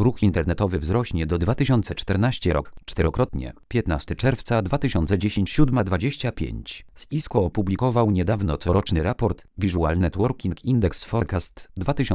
ruch internetowy wzrośnie do 2014 rok czterokrotnie. 15 czerwca 2010 7:25. Cisco opublikował niedawno coroczny raport Visual Networking Index Forecast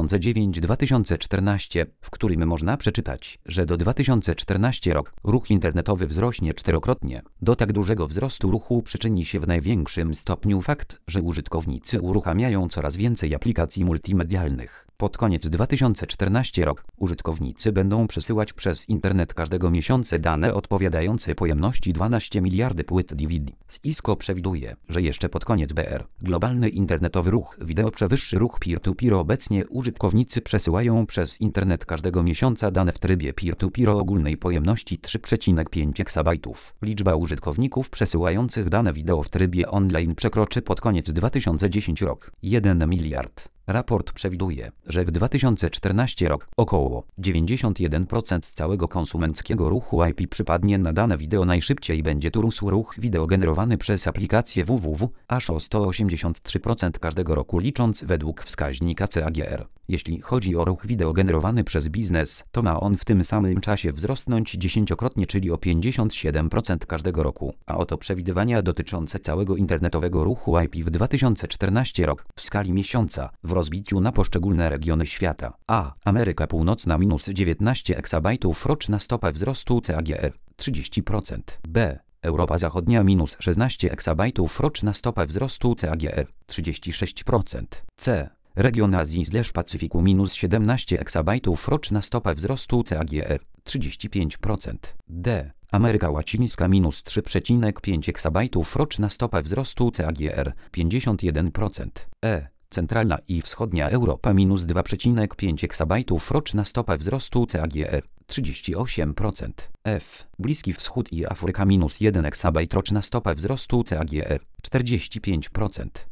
2009-2014, w którym można przeczytać, że do 2014 rok ruch internetowy wzrośnie czterokrotnie. Do tak dużego wzrostu ruchu przyczyni się w największym stopniu fakt, że użytkownicy uruchamiają coraz więcej aplikacji multimedialnych. Pod koniec 2014 rok użytkownicy będą przesyłać przez internet każdego miesiąca dane odpowiadające pojemności 12 miliardów płyt DVD. Cisco przewiduje, że jeszcze pod koniec BR globalny internetowy ruch wideo przewyższy ruch peer-to-peer. Obecnie użytkownicy przesyłają przez internet każdego miesiąca dane w trybie peer-to-peer o ogólnej pojemności 3,5 eksabajtów. Liczba użytkowników przesyłających dane wideo w trybie online przekroczy pod koniec 2010 rok 1 miliard. Raport przewiduje, że w 2014 rok około 91% całego konsumenckiego ruchu IP przypadnie na dane wideo. Najszybciej będzie tu rósł ruch wideo generowany przez aplikację www, aż o 183% każdego roku, licząc według wskaźnika CAGR. Jeśli chodzi o ruch wideo generowany przez biznes, to ma on w tym samym czasie wzrosnąć 10-krotnie, czyli o 57% każdego roku. A oto przewidywania dotyczące całego internetowego ruchu IP w 2014 rok w skali miesiąca w rozbiciu na poszczególne regiony świata. A. Ameryka Północna minus 19 eksabajtów, roczna stopa wzrostu CAGR 30%. B. Europa Zachodnia minus 16 eksabajtów, roczna stopa wzrostu CAGR 36%. C. Region Azji/Pacyfiku minus 17 eksabajtów, roczna stopa wzrostu CAGR 35%. D. Ameryka Łacińska minus 3,5 eksabajtów, roczna stopa wzrostu CAGR 51%. E. Centralna i Wschodnia Europa minus 2,5 eksabajtów, roczna stopa wzrostu CAGR 38%. F. Bliski Wschód i Afryka minus 1 eksabajt, roczna stopa wzrostu CAGR 45%.